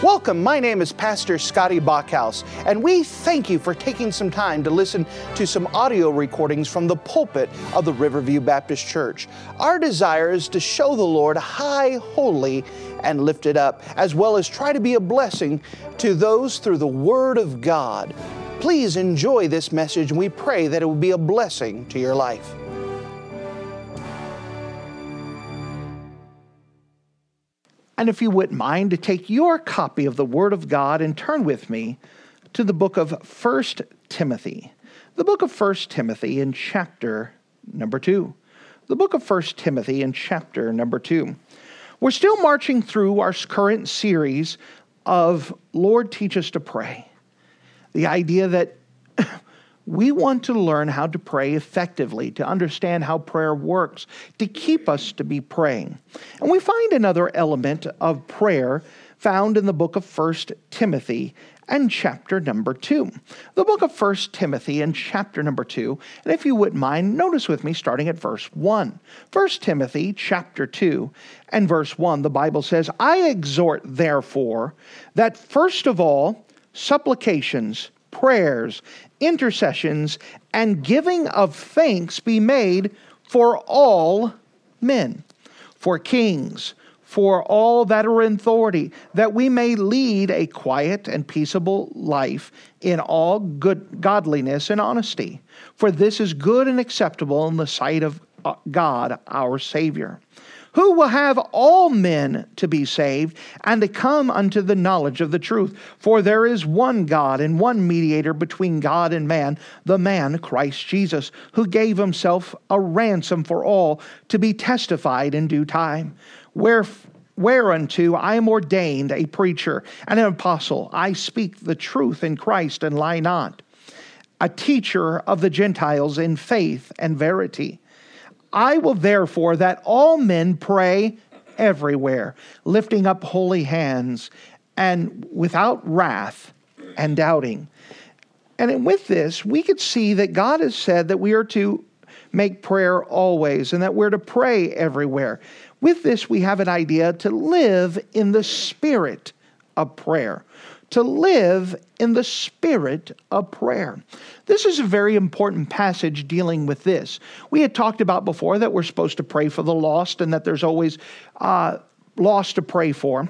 Welcome, my name is Pastor Scotty Bachhaus, and we thank you for taking some time to listen to some audio recordings from the pulpit of the Riverview Baptist Church. Our desire is to show the Lord high, holy, and lifted up, as well as try to be a blessing to those through the Word of God. Please enjoy this message, and we pray that it will be a blessing to your life. And if you wouldn't mind to take your copy of the Word of God and turn with me to the book of 1 Timothy. The book of 1 Timothy in chapter number 2. The book of 1 Timothy in chapter number 2. We're still marching through our current series of Lord, Teach Us to Pray. The idea that we want to learn how to pray effectively, to understand how prayer works, to keep us to be praying. And we find another element of prayer found in the book of 1 Timothy and chapter number 2. The book of 1 Timothy and chapter number 2, and if you wouldn't mind, notice with me starting at verse 1. 1 Timothy chapter 2 and verse 1, the Bible says, I exhort therefore that first of all, supplications, prayers, intercessions, and giving of thanks be made for all men, for kings, for all that are in authority, that we may lead a quiet and peaceable life in all good godliness and honesty. For this is good and acceptable in the sight of God our Savior, who will have all men to be saved and to come unto the knowledge of the truth. For there is one God and one mediator between God and man, the man Christ Jesus, who gave himself a ransom for all, to be testified in due time. Whereunto I am ordained a preacher and an apostle. I speak the truth in Christ and lie not. A teacher of the Gentiles in faith and verity. I will therefore that all men pray everywhere, lifting up holy hands and without wrath and doubting. And with this, we could see that God has said that we are to make prayer always and that we're to pray everywhere. With this, we have an idea to live in the spirit of prayer. To live in the spirit of prayer. This is a very important passage dealing with this. We had talked about before that we're supposed to pray for the lost and that there's always lost to pray for.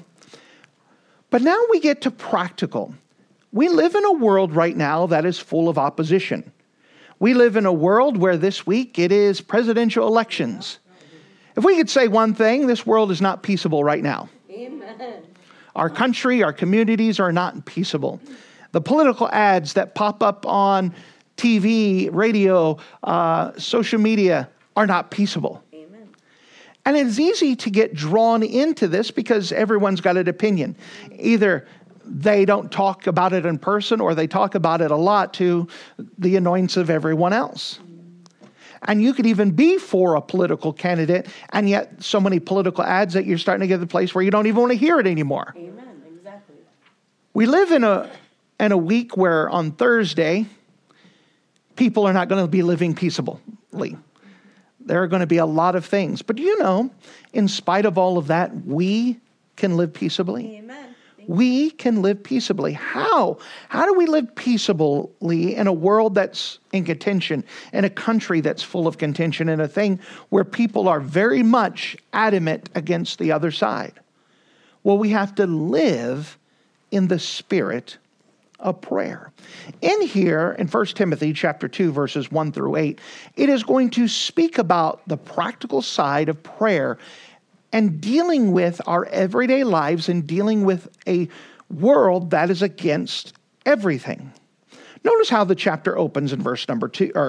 But now we get to practical. We live in a world right now that is full of opposition. We live in a world where this week it is presidential elections. If we could say one thing, this world is not peaceable right now. Amen. Our country, our communities are not peaceable. The political ads that pop up on TV, radio, social media are not peaceable. Amen. And it's easy to get drawn into this because everyone's got an opinion. Either they don't talk about it in person or they talk about it a lot to the annoyance of everyone else. And you could even be for a political candidate, and yet so many political ads that you're starting to get to the place where you don't even want to hear it anymore. Amen. Exactly. We live in a week where on Thursday, people are not going to be living peaceably. There are going to be a lot of things. But you know, in spite of all of that, we can live peaceably. Amen. We can live peaceably. How? How do we live peaceably in a world that's in contention, in a country that's full of contention, in a thing where people are very much adamant against the other side? Well, we have to live in the spirit of prayer. In here, in 1 Timothy chapter 2, verses 1 through 8, it is going to speak about the practical side of prayer and dealing with our everyday lives and dealing with a world that is against everything. Notice how the chapter opens in verse number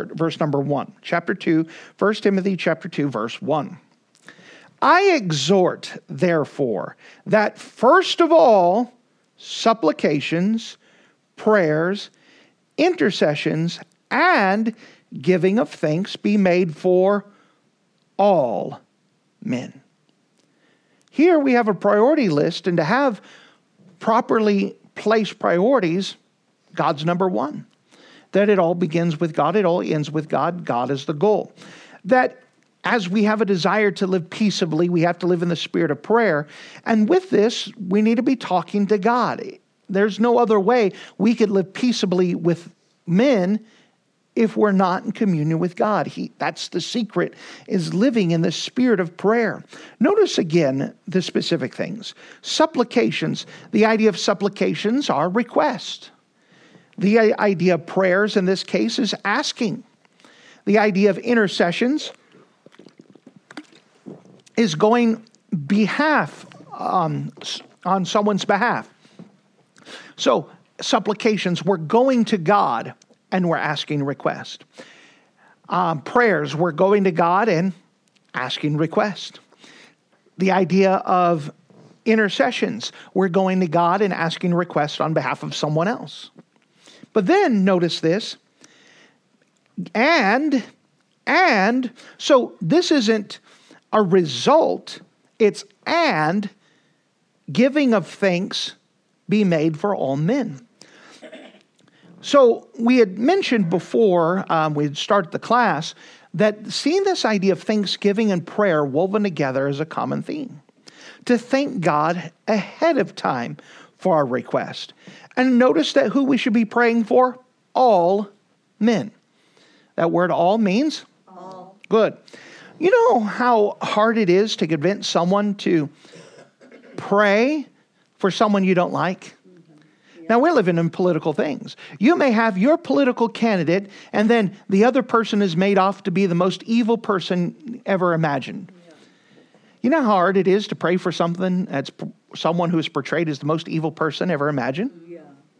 1. Chapter 2, 1 Timothy chapter 2, verse 1. I exhort, therefore, that first of all, supplications, prayers, intercessions, and giving of thanks be made for all men. Here we have a priority list, and to have properly placed priorities, God's number one. That it all begins with God, it all ends with God. God is the goal. That as we have a desire to live peaceably, we have to live in the spirit of prayer. And with this, we need to be talking to God. There's no other way we could live peaceably with men if we're not in communion with God. That's the secret, is living in the spirit of prayer. Notice again the specific things. Supplications. The idea of supplications are request. The idea of prayers in this case is asking. The idea of intercessions is going behalf on someone's behalf. So supplications, we're going to God and we're asking request. Prayers, we're going to God and asking request. The idea of intercessions, we're going to God and asking request on behalf of someone else. But then notice this, and so this isn't a result, it's and giving of thanks be made for all men. So we had mentioned before we had started the class that seeing this idea of thanksgiving and prayer woven together is a common theme. To thank God ahead of time for our request. And notice that who we should be praying for? All men. That word all means? All. Good. You know how hard it is to convince someone to pray for someone you don't like? Now, we're living in political things. You may have your political candidate, and then the other person is made off to be the most evil person ever imagined. Yeah. You know how hard it is to pray for someone who is portrayed as the most evil person ever imagined? Yeah.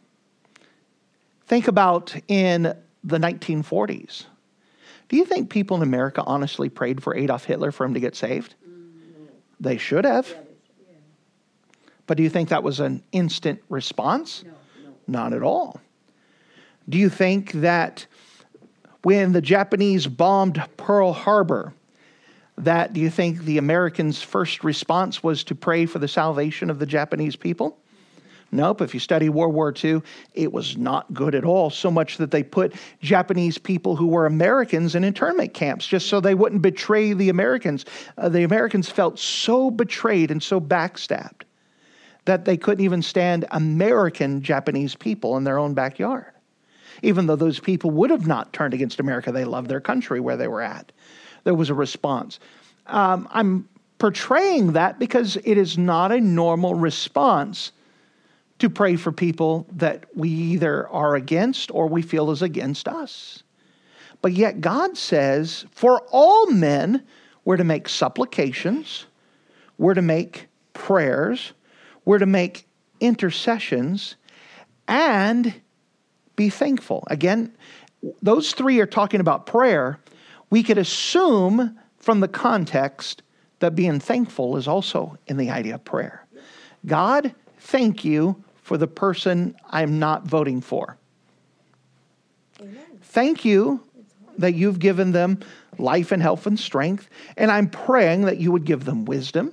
Think about in the 1940s. Do you think people in America honestly prayed for Adolf Hitler for him to get saved? No. They should have. Yeah. But do you think that was an instant response? No. Not at all. Do you think that when the Japanese bombed Pearl Harbor, do you think the Americans' first response was to pray for the salvation of the Japanese people? Nope. If you study World War II, it was not good at all. So much that they put Japanese people who were Americans in internment camps just so they wouldn't betray the Americans. The Americans felt so betrayed and so backstabbed that they couldn't even stand American Japanese people in their own backyard. Even though those people would have not turned against America, they loved their country where they were at. There was a response. I'm portraying that because it is not a normal response to pray for people that we either are against or we feel is against us. But yet God says, for all men, we're to make supplications, we're to make prayers, we're to make intercessions, and be thankful. Again, those three are talking about prayer. We could assume from the context that being thankful is also in the idea of prayer. God, thank you for the person I'm not voting for. Amen. Thank you that you've given them life and health and strength, and I'm praying that you would give them wisdom.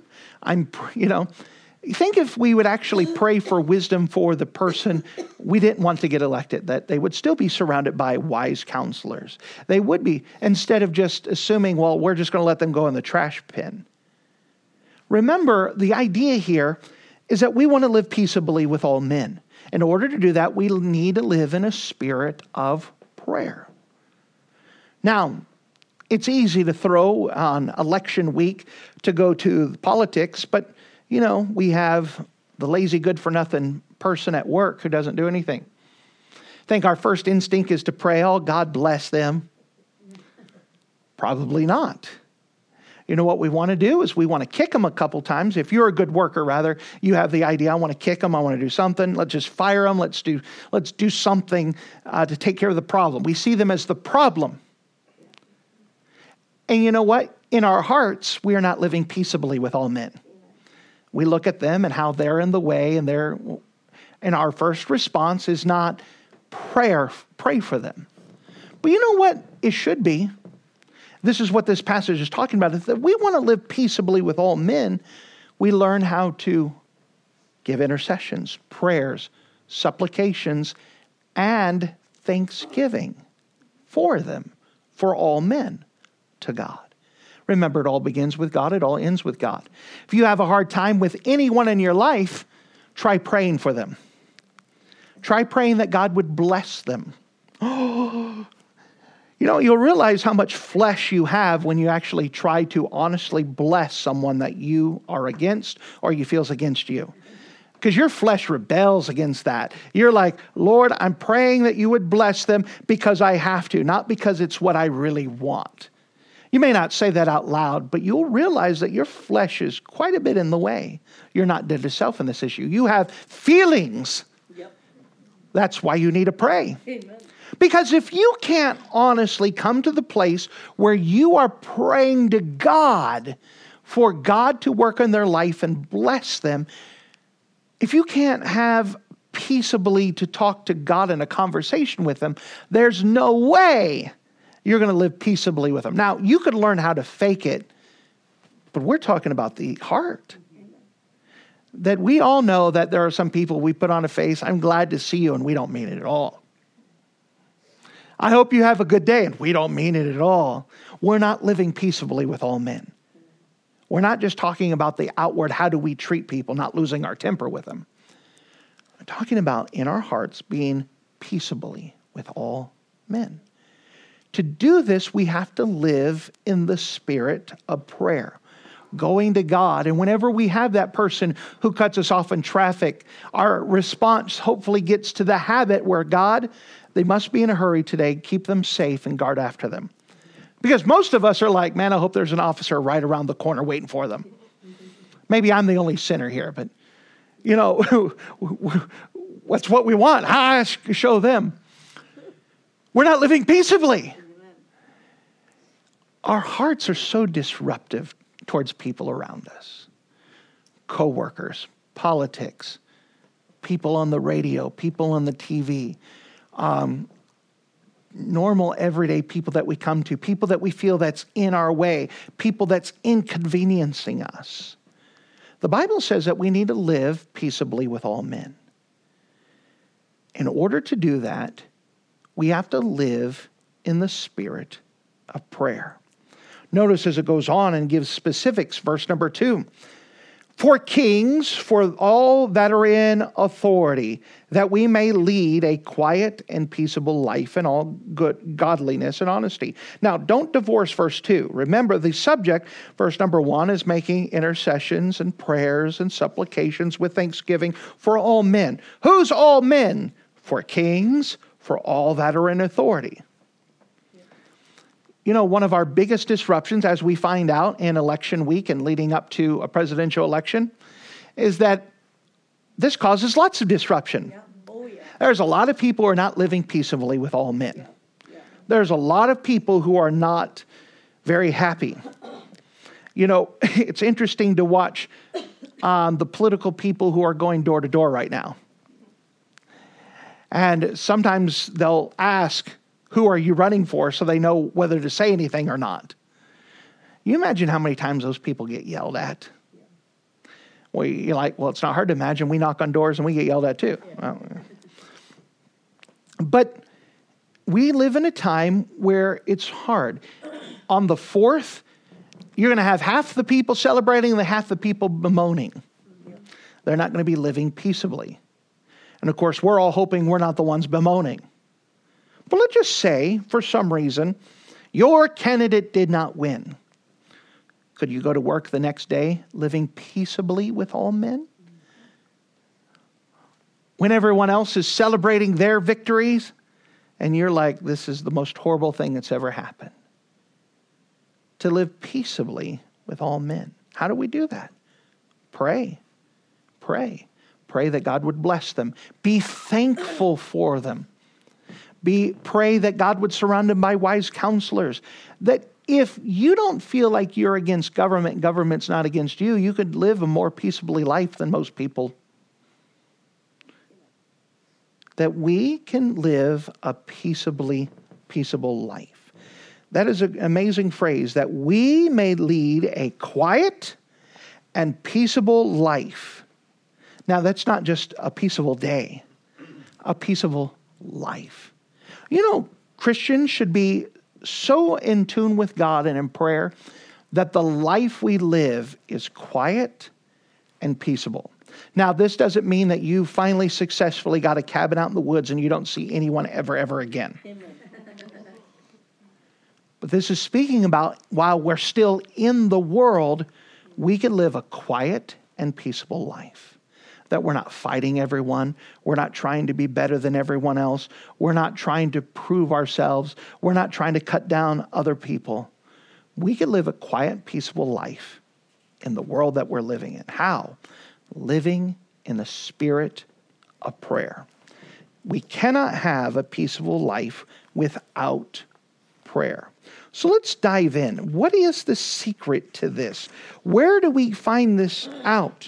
Think if we would actually pray for wisdom for the person we didn't want to get elected, that they would still be surrounded by wise counselors. They would be, instead of just assuming, well, we're just going to let them go in the trash bin. Remember, the idea here is that we want to live peaceably with all men. In order to do that, we need to live in a spirit of prayer. Now, it's easy to throw on election week to go to politics, but we have the lazy good-for-nothing person at work who doesn't do anything. I think our first instinct is to pray, oh, God bless them. Probably not. You know what we want to do is we want to kick them a couple times. If you're a good worker, rather, you have the idea, I want to kick them, I want to do something. Let's just fire them. Let's do something to take care of the problem. We see them as the problem. And you know what? In our hearts, we are not living peaceably with all men. We look at them and how they're in the way, and our first response is not pray for them. But you know what it should be? This is what this passage is talking about. Is that we want to live peaceably with all men. We learn how to give intercessions, prayers, supplications, and thanksgiving for them, for all men, to God. Remember, it all begins with God. It all ends with God. If you have a hard time with anyone in your life, try praying for them. Try praying that God would bless them. You'll realize how much flesh you have when you actually try to honestly bless someone that you are against or you feel is against you. Because your flesh rebels against that. You're like, Lord, I'm praying that you would bless them because I have to, not because it's what I really want. You may not say that out loud, but you'll realize that your flesh is quite a bit in the way. You're not dead to self in this issue. You have feelings. Yep. That's why you need to pray. Amen. Because if you can't honestly come to the place where you are praying to God for God to work in their life and bless them, if you can't have peaceably to talk to God in a conversation with them, there's no way you're going to live peaceably with them. Now, you could learn how to fake it, but we're talking about the heart. That we all know that there are some people we put on a face, I'm glad to see you, and we don't mean it at all. I hope you have a good day, and we don't mean it at all. We're not living peaceably with all men. We're not just talking about the outward, how do we treat people, not losing our temper with them. We're talking about in our hearts being peaceably with all men. To do this, we have to live in the spirit of prayer, going to God. And whenever we have that person who cuts us off in traffic, our response hopefully gets to the habit where God, they must be in a hurry today. Keep them safe and guard after them. Because most of us are like, man, I hope there's an officer right around the corner waiting for them. Maybe I'm the only sinner here, but what's what we want? Show them. We're not living peaceably. Our hearts are so disruptive towards people around us. Co-workers, politics, people on the radio, people on the TV, normal, everyday people that we come to, people that we feel that's in our way, people that's inconveniencing us. The Bible says that we need to live peaceably with all men. In order to do that, we have to live in the spirit of prayer. Notice as it goes on and gives specifics, verse number 2. For kings, for all that are in authority, that we may lead a quiet and peaceable life in all good godliness and honesty. Now, don't divorce verse 2. Remember, the subject, verse number 1, is making intercessions and prayers and supplications with thanksgiving for all men. Who's all men? For kings, for all that are in authority. One of our biggest disruptions, as we find out in election week and leading up to a presidential election, is that this causes lots of disruption. Yeah. Oh, yeah. There's a lot of people who are not living peaceably with all men. Yeah. Yeah. There's a lot of people who are not very happy. It's interesting to watch the political people who are going door to door right now. And sometimes they'll ask, who are you running for, so they know whether to say anything or not. You imagine how many times those people get yelled at. Well, you're like, well, it's not hard to imagine. We knock on doors and we get yelled at too. Yeah. But we live in a time where it's hard. On the 4th, you're going to have half the people celebrating and half the people bemoaning. Yeah. They're not going to be living peaceably. And of course, we're all hoping we're not the ones bemoaning. But let's just say, for some reason, your candidate did not win. Could you go to work the next day living peaceably with all men? When everyone else is celebrating their victories, and you're like, this is the most horrible thing that's ever happened. To live peaceably with all men. How do we do that? Pray. Pray. Pray that God would bless them. Be thankful for them. Pray that God would surround them by wise counselors. That if you don't feel like you're against government, government's not against you, you could live a more peaceably life than most people. That we can live a peaceable life. That is an amazing phrase, that we may lead a quiet and peaceable life. Now, that's not just a peaceable day, a peaceable life. Christians should be so in tune with God and in prayer that the life we live is quiet and peaceable. Now, this doesn't mean that you finally successfully got a cabin out in the woods and you don't see anyone ever again. Amen. But this is speaking about while we're still in the world, we can live a quiet and peaceable life. That we're not fighting everyone. We're not trying to be better than everyone else. We're not trying to prove ourselves. We're not trying to cut down other people. We can live a quiet, peaceable life in the world that we're living in. How? Living in the spirit of prayer. We cannot have a peaceable life without prayer. So let's dive in. What is the secret to this? Where do we find this out?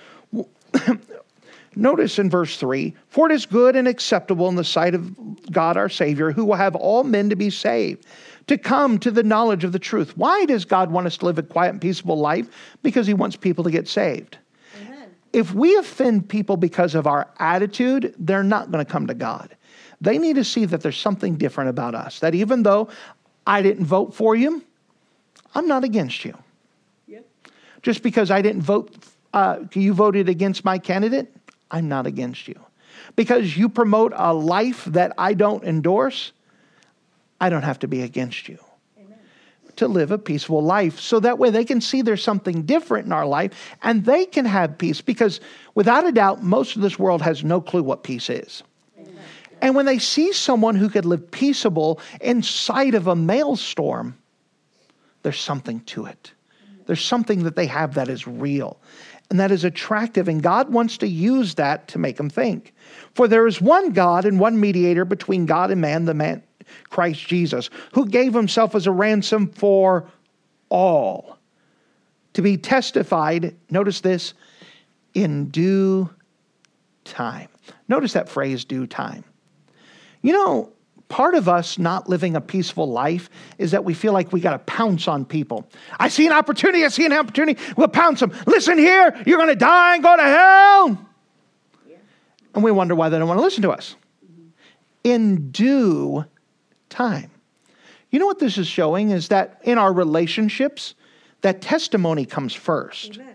Notice in verse 3, for it is good and acceptable in the sight of God our Savior, who will have all men to be saved, to come to the knowledge of the truth. Why does God want us to live a quiet and peaceable life? Because he wants people to get saved. Amen. If we offend people because of our attitude, they're not going to come to God. They need to see that there's something different about us, that even though I didn't vote for you, I'm not against you. Yep. Just because I didn't vote, you voted against my candidate, I'm not against you. Because you promote a life that I don't endorse, I don't have to be against you. Amen. To live a peaceful life. So that way they can see there's something different in our life and they can have peace. Because without a doubt, most of this world has no clue what peace is. Amen. And when they see someone who could live peaceable inside of a maelstrom, there's something to it. There's something that they have that is real and that is attractive. And God wants to use that to make them think. For there is one God and one mediator between God and man, the man Christ Jesus, who gave himself as a ransom for all, to be testified, notice this, in due time. Notice that phrase, due time. You know, part of us not living a peaceful life is that we feel like we got to pounce on people. I see an opportunity, we'll pounce them. Listen here, you're going to die and go to hell. Yeah. And we wonder why they don't want to listen to us. Mm-hmm. In due time. You know what this is showing is that in our relationships, that testimony comes first. Amen.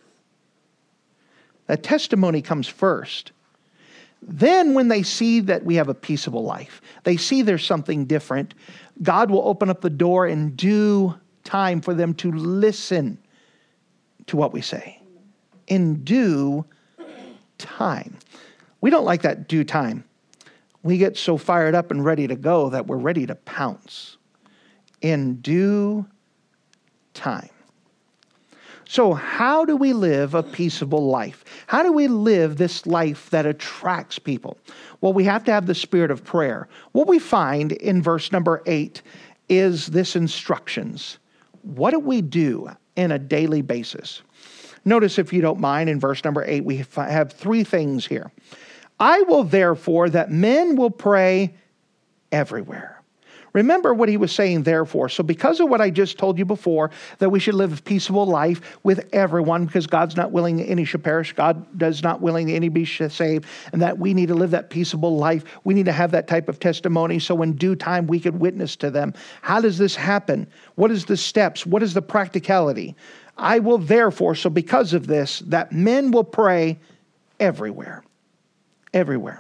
That testimony comes first. Then when they see that we have a peaceable life, they see there's something different, God will open up the door in due time for them to listen to what we say. In due time. We don't like that due time. We get so fired up and ready to go that we're ready to pounce. In due time. So how do we live a peaceable life? How do we live this life that attracts people? Well, we have to have the spirit of prayer. What we find in verse number 8 is this instructions. What do we do in a daily basis? Notice, if you don't mind, in verse number 8, we have three things here. I will therefore that men will pray everywhere. Remember what he was saying, therefore. So because of what I just told you before, that we should live a peaceable life with everyone, because God's not willing any should perish. God does not willing any be saved, and that we need to live that peaceable life. We need to have that type of testimony so in due time we could witness to them. How does this happen? What is the steps? What is the practicality? I will therefore, so because of this, that men will pray everywhere. Everywhere.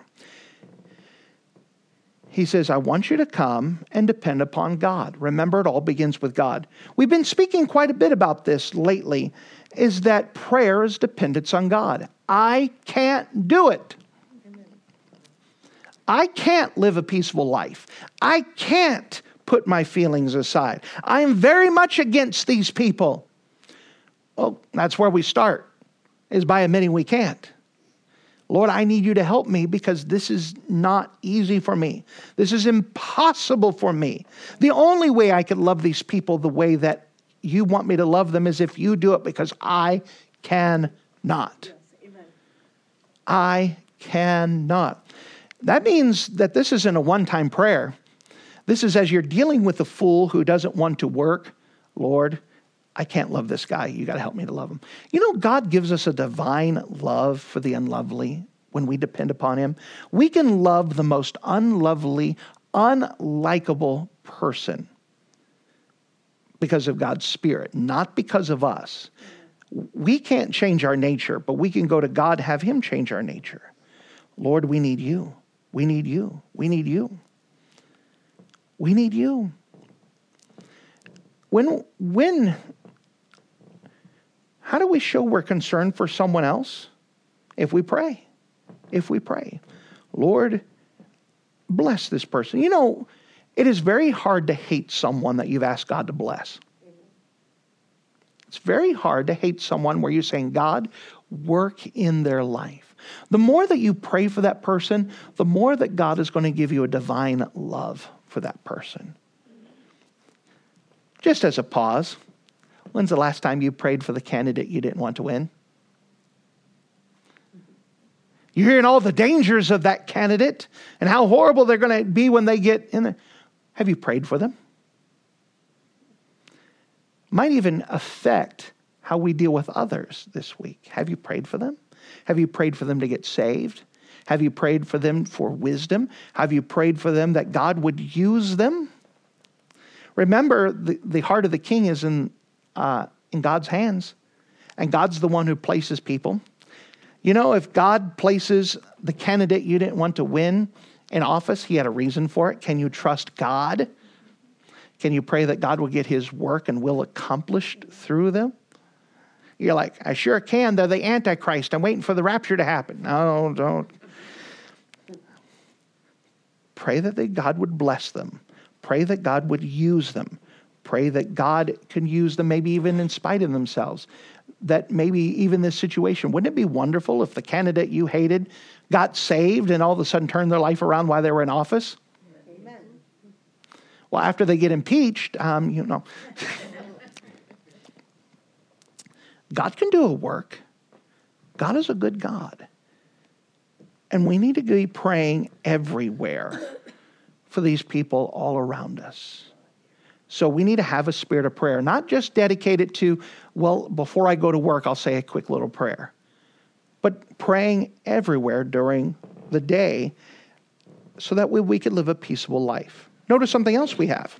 He says, I want you to come and depend upon God. Remember, it all begins with God. We've been speaking quite a bit about this lately, is that prayer is dependence on God. I can't do it. Amen. I can't live a peaceful life. I can't put my feelings aside. I am very much against these people. Well, that's where we start, is by admitting we can't. Lord, I need you to help me because this is not easy for me. This is impossible for me. The only way I can love these people the way that you want me to love them is if you do it, because I cannot. Yes, amen. I cannot. That means that this isn't a one-time prayer. This is as you're dealing with a fool who doesn't want to work. Lord, I can't love this guy. You got to help me to love him. You know, God gives us a divine love for the unlovely when we depend upon him. We can love the most unlovely, unlikable person because of God's Spirit, not because of us. We can't change our nature, but we can go to God, have him change our nature. Lord, we need you. We need you. We need you. We need you. How do we show we're concerned for someone else? If we pray. If we pray. Lord, bless this person. You know, it is very hard to hate someone that you've asked God to bless. It's very hard to hate someone where you're saying, God, work in their life. The more that you pray for that person, the more that God is going to give you a divine love for that person. Just as a pause, when's the last time you prayed for the candidate you didn't want to win? You're hearing all the dangers of that candidate and how horrible they're going to be when they get in there. Have you prayed for them? Might even affect how we deal with others this week. Have you prayed for them? Have you prayed for them to get saved? Have you prayed for them for wisdom? Have you prayed for them that God would use them? Remember, the heart of the king is in God's hands, and God's the one who places people. You know, if God places the candidate you didn't want to win in office, he had a reason for it. Can you trust God? Can you pray that God will get his work and will accomplished through them? You're like, I sure can. They're the Antichrist. I'm waiting for the rapture to happen. No, don't. Pray that God would bless them. Pray that God would use them. Pray that God can use them maybe even in spite of themselves. That maybe even this situation, wouldn't it be wonderful if the candidate you hated got saved and all of a sudden turned their life around while they were in office? Amen. Well, after they get impeached, God can do a work. God is a good God. And we need to be praying everywhere for these people all around us. So we need to have a spirit of prayer, not just dedicate it to, well, before I go to work, I'll say a quick little prayer, but praying everywhere during the day so that we can live a peaceable life. Notice something else we have.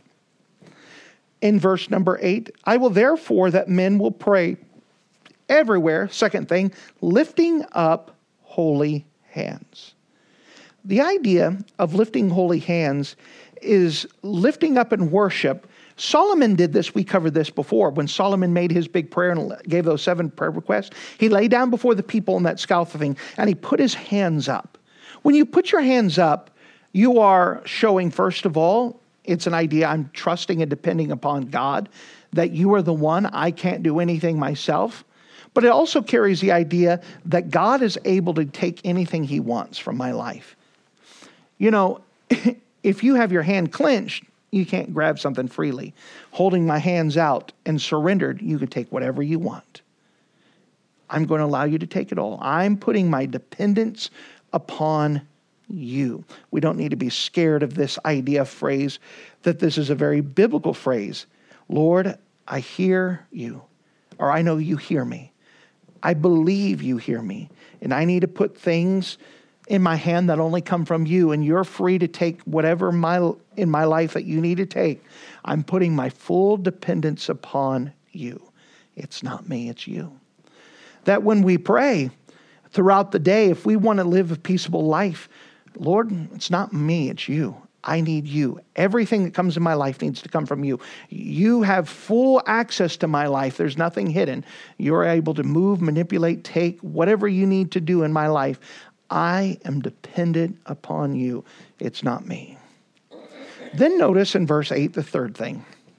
In verse number 8, I will therefore that men will pray everywhere, second thing, lifting up holy hands. The idea of lifting holy hands is lifting up in worship. Solomon did this. We covered this before. When Solomon made his big prayer and gave those 7 prayer requests, he lay down before the people in that scaffolding and he put his hands up. When you put your hands up, you are showing, first of all, it's an idea I'm trusting and depending upon God, that you are the one. I can't do anything myself. But it also carries the idea that God is able to take anything he wants from my life. You know, if you have your hand clenched, you can't grab something freely. Holding my hands out and surrendered, you can take whatever you want. I'm going to allow you to take it all. I'm putting my dependence upon you. We don't need to be scared of this phrase, that this is a very biblical phrase. Lord, I hear you, or I know you hear me. I believe you hear me, and I need to put things in my hand that only come from you, and you're free to take whatever in my life that you need to take. I'm putting my full dependence upon you. It's not me, it's you. That when we pray throughout the day, if we want to live a peaceable life, Lord, it's not me, it's you. I need you. Everything that comes in my life needs to come from you. You have full access to my life. There's nothing hidden. You're able to move, manipulate, take whatever you need to do in my life. I am dependent upon you. It's not me. Then notice in verse 8, the third thing.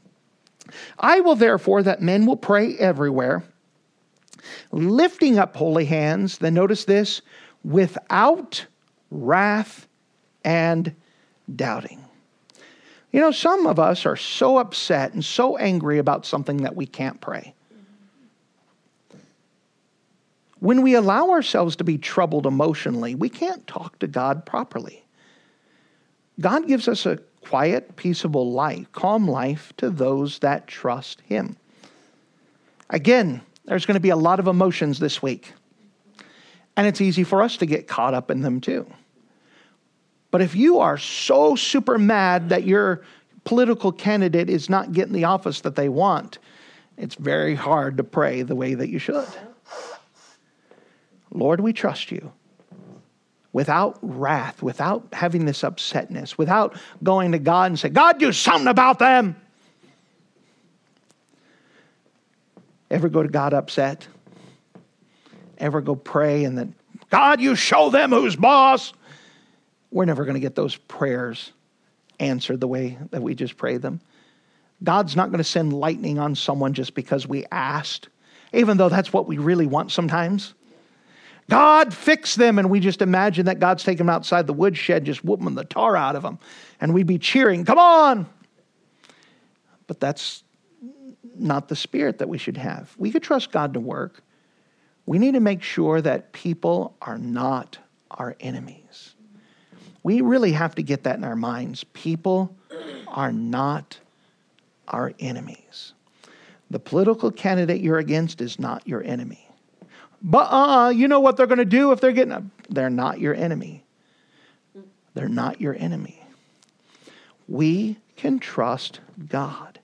I will therefore that men will pray everywhere, lifting up holy hands. Then notice this, without wrath and doubting. You know, some of us are so upset and so angry about something that we can't pray. When we allow ourselves to be troubled emotionally, we can't talk to God properly. God gives us a quiet, peaceable life, calm life to those that trust him. Again, there's going to be a lot of emotions this week. And it's easy for us to get caught up in them too. But if you are so super mad that you're political candidate is not getting the office that they want, it's very hard to pray the way that you should. Lord, we trust you. Without wrath, without having this upsetness, without going to God and say, God, do something about them. Ever go to God upset? Ever go pray and then, God, you show them who's boss? We're never going to get those prayers answered the way that we just prayed them. God's not going to send lightning on someone just because we asked, even though that's what we really want sometimes. God, fix them, and we just imagine that God's taking them outside the woodshed, just whooping the tar out of them, and we'd be cheering, come on! But that's not the spirit that we should have. We could trust God to work. We need to make sure that people are not our enemies. We really have to get that in our minds. People are not our enemies. The political candidate you're against is not your enemy. But you know what they're going to do if they're getting... They're not your enemy. They're not your enemy. We can trust God.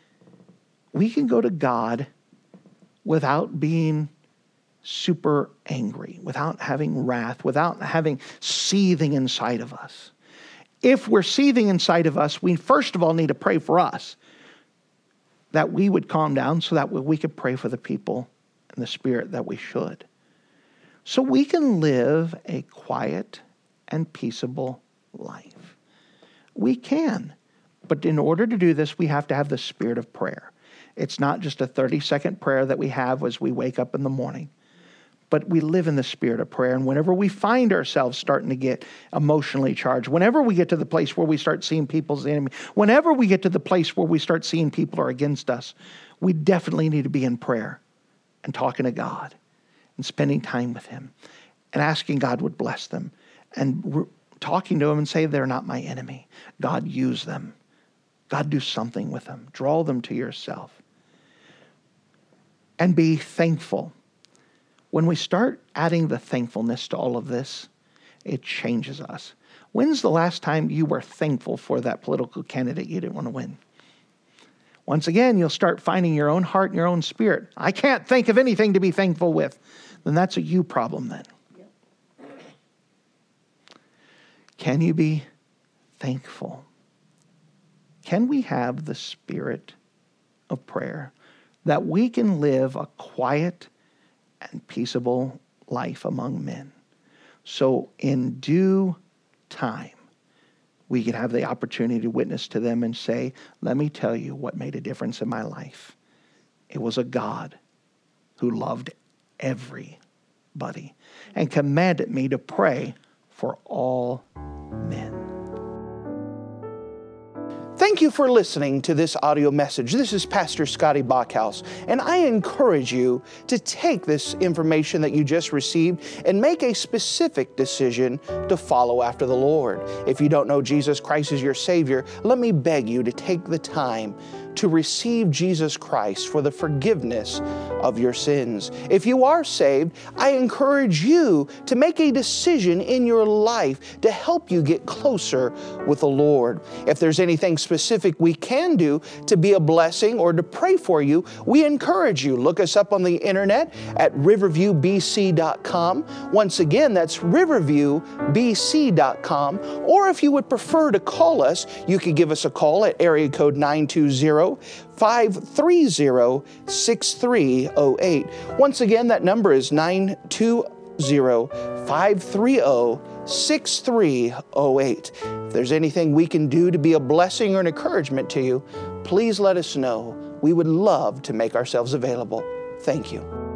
We can go to God without being super angry, without having wrath, without having seething inside of us. If we're seething inside of us, we first of all need to pray for us, that we would calm down so that we could pray for the people in the spirit that we should. So we can live a quiet and peaceable life. We can. But in order to do this, we have to have the spirit of prayer. It's not just a 30-second prayer that we have as we wake up in the morning. But we live in the spirit of prayer. And whenever we find ourselves starting to get emotionally charged, whenever we get to the place where we start seeing people as the enemy, whenever we get to the place where we start seeing people are against us, we definitely need to be in prayer and talking to God and spending time with Him and asking God would bless them and talking to Him and say, they're not my enemy. God, use them. God, do something with them. Draw them to yourself. And be thankful. When we start adding the thankfulness to all of this, it changes us. When's the last time you were thankful for that political candidate you didn't want to win? Once again, you'll start finding your own heart and your own spirit. I can't think of anything to be thankful with. Then that's a you problem then. Can you be thankful? Can we have the spirit of prayer that we can live a quiet and peaceable life among men? So in due time, we could have the opportunity to witness to them and say, let me tell you what made a difference in my life. It was a God who loved everybody and commanded me to pray for all men. Thank you for listening to this audio message. This is Pastor Scotty Bachhaus, and I encourage you to take this information that you just received and make a specific decision to follow after the Lord. If you don't know Jesus Christ as your Savior, let me beg you to take the time to receive Jesus Christ for the forgiveness of your sins. If you are saved, I encourage you to make a decision in your life to help you get closer with the Lord. If there's anything specific we can do to be a blessing or to pray for you, we encourage you. Look us up on the internet at riverviewbc.com. Once again, that's riverviewbc.com. Or if you would prefer to call us, you could give us a call at area code 920-530-6308. Once again, that number is 920-530-6308. If there's anything we can do to be a blessing or an encouragement to you, please let us know. We would love to make ourselves available. Thank you.